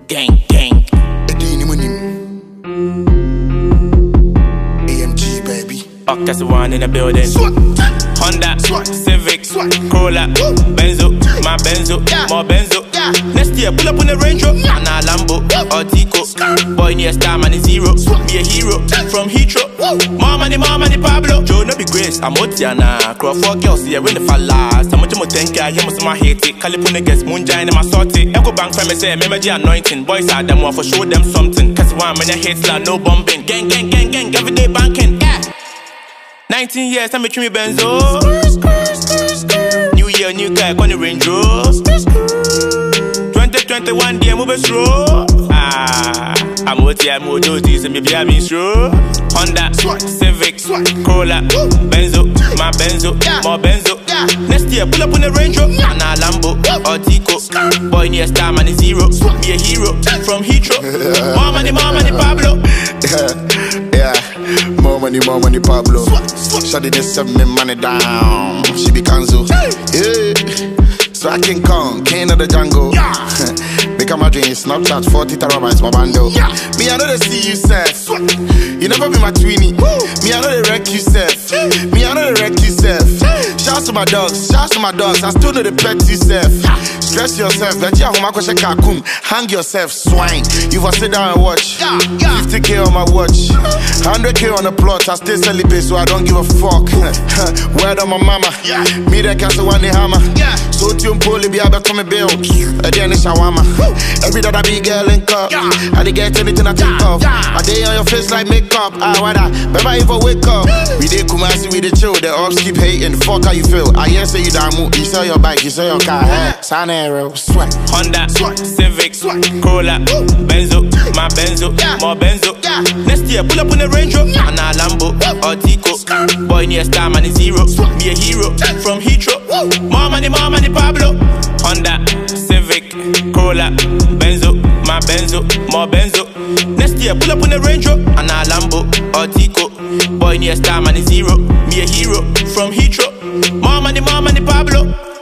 Gang, gang. AMG, baby. That's the one in the building. Honda, Civic, Corolla, Benzo, my Benzo, more Benzo. Next year, pull up on the Range Rover, and a Lambo, or Tico. Boy, near star, man, is zero. Be a hero from Heathrow. More money, Pablo. Joe, no be grace, I'm Otiana. Crow 4 girls, yeah, when the fall last. I'm much more thank you, you must my hate it. California gets moonshine in my sortie. Echo Bank family say, remember the anointing. Boys are them one for show them something. Cause one man, I hate like no bombing. Gang, everyday banking. 19 years, I'm between me Benzo. New year, new car, on the Range Rover. 2021, dear, move slow. I'm what I'm do this, and maybe I'm slow. Honda, Civic, Corolla, Benzo, my Benzo, more Benzo. Next year, pull up on the Range Rover, and a Lambo, or Tico. Boy, near star, man, is zero. Be a hero from Heathrow. More money, Pablo. Yeah, more money, Pablo. Shawty just set me money down. She be cancelled. Yeah, so I can come, king of the jungle. Become my dream, Snapchat 40 terabytes, my bando. Me, I know they see you, Seth. You never be my tweenie. Me, I know they wreck you, Seth. Me, I know they wreck you, Seth. Shouts to my dogs, I still know the pet you, Seth. Stress yourself, hang yourself, swine. You will sit down and watch. 50K on my watch, 100K on the plot. I stay celibate, so I don't give a fuck. Word on my mama, me that castle one the hammer. So tune pull be able to me bill. Again, it's shawama. Every day I be girl in cup. I dey get anything I think of. I day on your face like makeup. What I remember if I wake up. We dey Kumasi, we dey chill. The ops keep hating. Fuck how you feel. I hear say you down move. You sell your bike, you sell your car. San Aero, swag. Honda, Civic, Corolla, Benzo, my Benzo, more Benzo. Next year, pull up on the Range Rover, and a Lambo, or Tico. Boy, near star, man, is zero. Be a hero from Heathrow. More money, Pablo. Honda, Civic, Corolla, Benzo, my Benzo, more Benzo. Next year, pull up on the Range Rover, and a Lambo, or Tico. Boy, near star, man, is zero. Be a hero from Heathrow. More money, Pablo.